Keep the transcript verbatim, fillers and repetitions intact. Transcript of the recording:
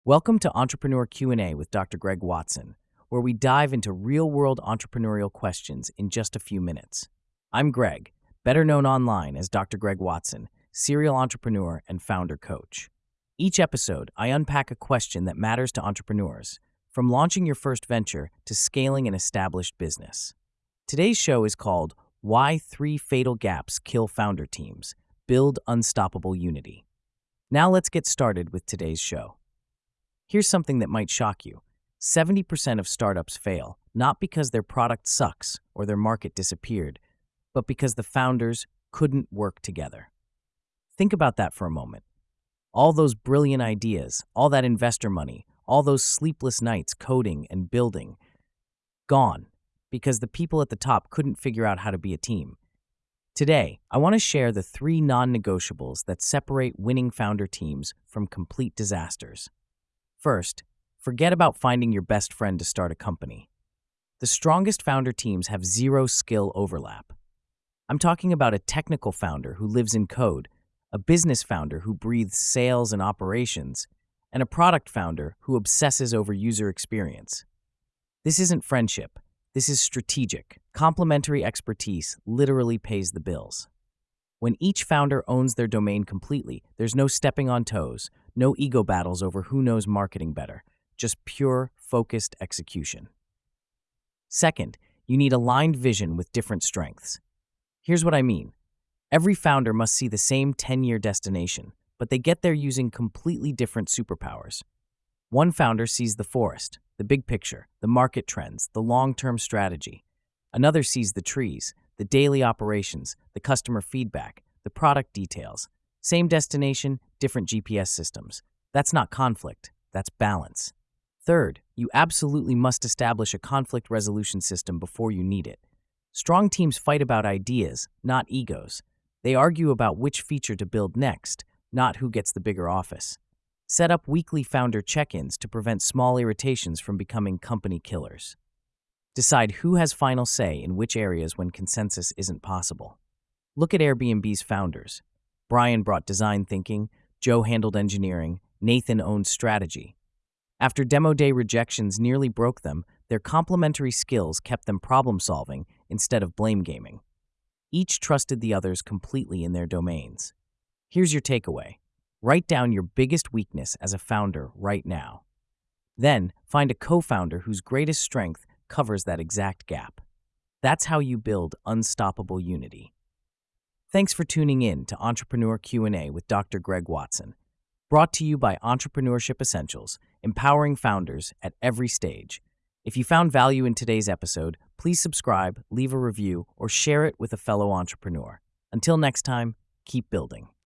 Welcome to Entrepreneur Q and A with Doctor Greg Watson, where we dive into real-world entrepreneurial questions in just a few minutes. I'm Greg, better known online as Doctor Greg Watson, serial entrepreneur and founder coach. Each episode, I unpack a question that matters to entrepreneurs, from launching your first venture to scaling an established business. Today's show is called Why Three Fatal Gaps Kill Founder Teams: Build Unstoppable Unity. Now let's get started with today's show. Here's something that might shock you. seventy percent of startups fail, not because their product sucks or their market disappeared, but because the founders couldn't work together. Think about that for a moment. All those brilliant ideas, all that investor money, all those sleepless nights coding and building, gone because the people at the top couldn't figure out how to be a team. Today, I want to share the three non-negotiables that separate winning founder teams from complete disasters. First, forget about finding your best friend to start a company. The strongest founder teams have zero skill overlap. I'm talking about a technical founder who lives in code, a business founder who breathes sales and operations, and a product founder who obsesses over user experience. This isn't friendship. This is strategic. Complementary expertise literally pays the bills. When each founder owns their domain completely, there's no stepping on toes, no ego battles over who knows marketing better, just pure, focused execution. Second, you need aligned vision with different strengths. Here's what I mean. Every founder must see the same ten-year destination, but they get there using completely different superpowers. One founder sees the forest, the big picture, the market trends, the long-term strategy. Another sees the trees, the daily operations, the customer feedback, the product details. Same destination, different G P S systems. That's not conflict, that's balance. Third, you absolutely must establish a conflict resolution system before you need it. Strong teams fight about ideas, not egos. They argue about which feature to build next, not who gets the bigger office. Set up weekly founder check-ins to prevent small irritations from becoming company killers. Decide who has final say in which areas when consensus isn't possible. Look at Airbnb's founders. Brian brought design thinking, Joe handled engineering, Nathan owned strategy. After demo day rejections nearly broke them, their complementary skills kept them problem-solving instead of blame gaming. Each trusted the others completely in their domains. Here's your takeaway. Write down your biggest weakness as a founder right now. Then, find a co-founder whose greatest strength covers that exact gap. That's how you build unstoppable unity. Thanks for tuning in to Entrepreneur Q and A with Doctor Greg Watson. Brought to you by Entrepreneurship Essentials, empowering founders at every stage. If you found value in today's episode, please subscribe, leave a review, or share it with a fellow entrepreneur. Until next time, keep building.